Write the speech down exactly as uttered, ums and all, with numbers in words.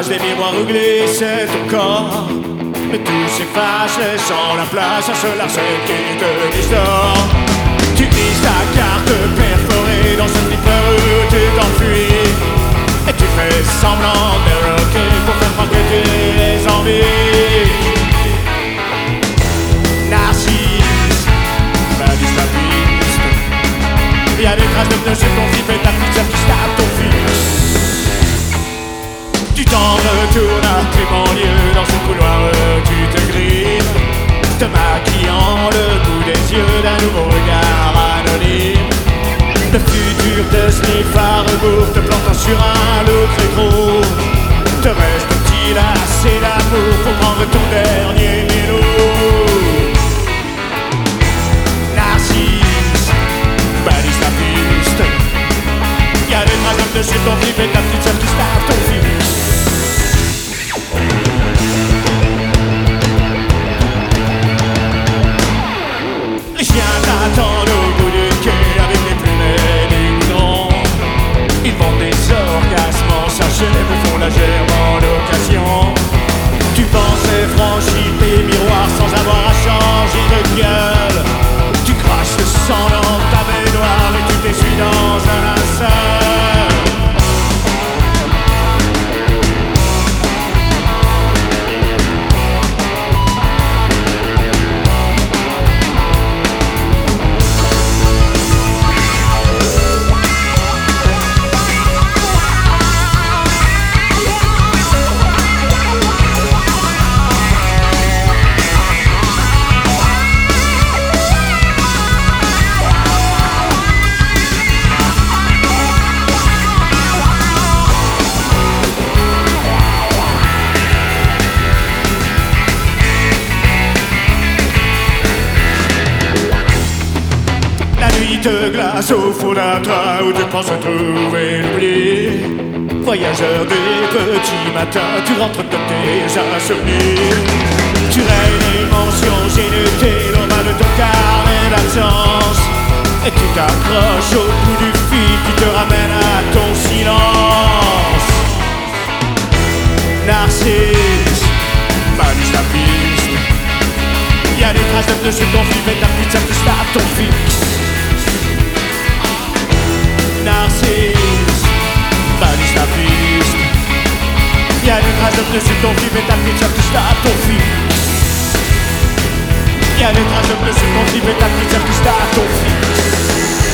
visage, des miroirs où glisse ton corps. Mais tout s'efface, laissant la place à ce larcène qui te distord. Tu glisses ta carte perforée dans ce flipper où tu t'enfuis. Et tu fais semblant de rocker pour faire croire que tu es en vie. Narcisse, balise la piste. Y'a des traces de pneus sur ton flip et ta petite sœur qui se tape ton fils. Tu t'en retournes à tes banlieues dans ce couloir où tu te griffes, te maquillant le bout des yeux d'un nouveau regard anonyme. Le futur te sniffe à rebours, te plantant sur un lourd rétro. Te reste-t-il assez d'amour pour prendre ton dernier mélo? Narcisse, balise la piste. Y'a des traces de pneus sur ton flip et ta petite sœur qui se tape ton fils. Les chiens t'attendent au bout du quai avec des plumes et des goudrons. Ils vendent des orgasmes en sachet, me font la gerbe en location. Tu pensais franchir tes miroirs sans avoir à changer de gueule. Tu craches le sang dans ta baignoire et tu t'essuies dans un linceul. Te glace au fond d'un train où tu penses trouver l'oubli. Voyageur des petits matins, tu rentres de tes insomnies. Tu règnes l'émotion inutile au bas de ton carnet d'absence. Et tu t'accroches au bout du fil qui te ramène à ton silence. Narcisse, balise la piste. Y'a des traces de pneus sur ton flip et ta petite sœur qui se tape ton fixe. Narcisse, balise la piste. Y'a des traces de pneus sur ton flip et ta petite sœur qui se tape ton fils. Y'a des traces de pneus sur ton flip et ta petite sœur qui se tape ton fils.